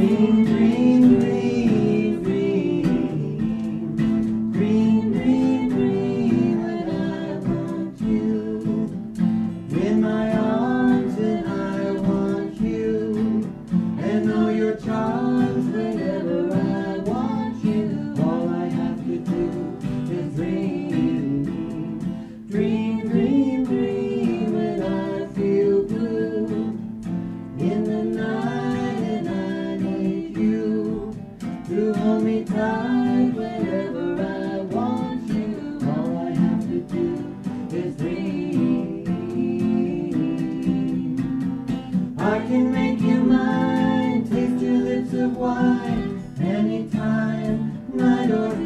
Dream, dream, dream, dream. Dream, dream, dream when I want you in my arms, and I want you, and know your charms whenever I want you. All I have to do is dream. Dream, dream, dream when I feel blue in the night, and I need you to hold me tight whenever I want you. All I have to do is dream. I can make you mine, taste your lips of wine, anytime, night or